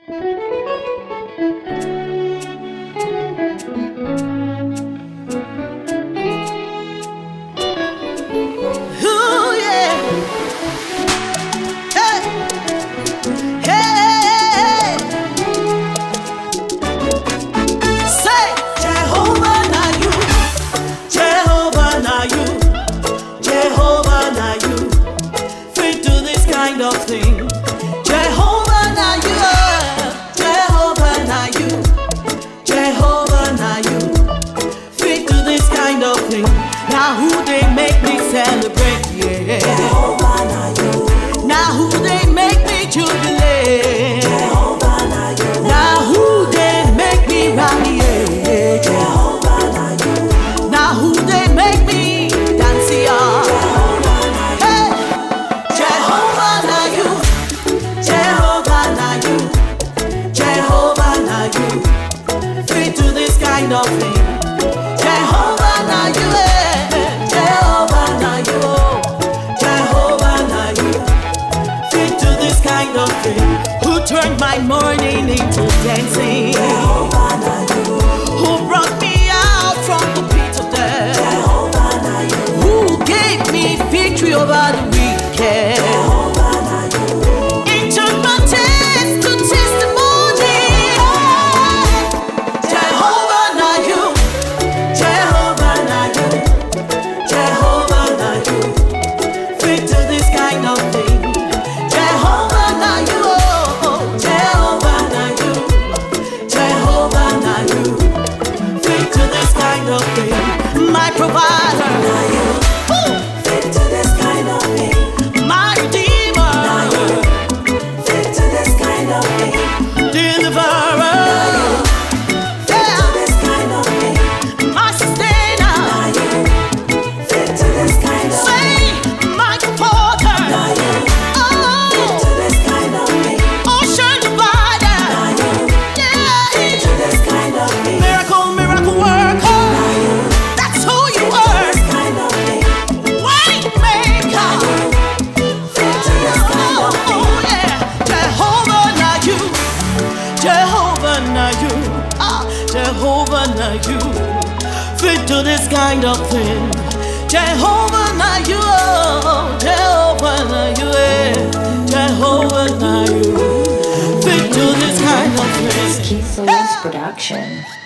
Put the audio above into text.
Ooh, yeah. Hey, hey. Say, Jehovah, now you. Jehovah, now you. Jehovah, now you. Fit to this kind of thing. Jehovah, now you. Jehovah, now you. Jehovah, now you. Fit to this kind of thing. Now who they make me celebrate, yeah. Jehovah, now you. Now who they make me jubilate. Jehovah, now you. Now who they make me rally, yeah. Jehovah, now you. Now who they make me dance, yeah. Hey, Jehovah, now you. Jehovah, now you. Jehovah, now you. Fit to this kind of thing. Jehovah, now you. Jehovah, now you. Jehovah, now you. Fit to this kind of thing. Who turned my morning into dancing? Jehovah, now you. Who brought me out from the pit of death? Jehovah, now you. Who gave me victory over the wicked? Jehovah, now you. It took my test to testimony. Jehovah, now you. Jehovah, now you. Jehovah, now you. Fit to this kind of thing. Jehovah, now you. Jehovah, now you. Jehovah, now you. Fit to this kind of thing. My provider. Now you. Fit to this kind of thing. My redeemer. Now you. Fit to this kind of thing. Deliverer. Fit to this kind of thing. My sustainer. Now you. Fit to this kind of Say, thing. my comforter. Now you. Fit Oh, to this kind of thing. ocean divider. Now you. Fit Yeah. to this kind of thing. Miracle, miracle worker. Now you. That's who you Fit to are. this kind of thing. Way maker. Fit to this kind of thing. Oh, yeah. Jehovah, now you. Jehovah, now you. Ah, Jehovah, now you. Fit to this kind of thing. Jehovah, now you. Oh, Jehovah, now you. Jehovah, now you. Fit to this kind of thing. Keith Solis Production.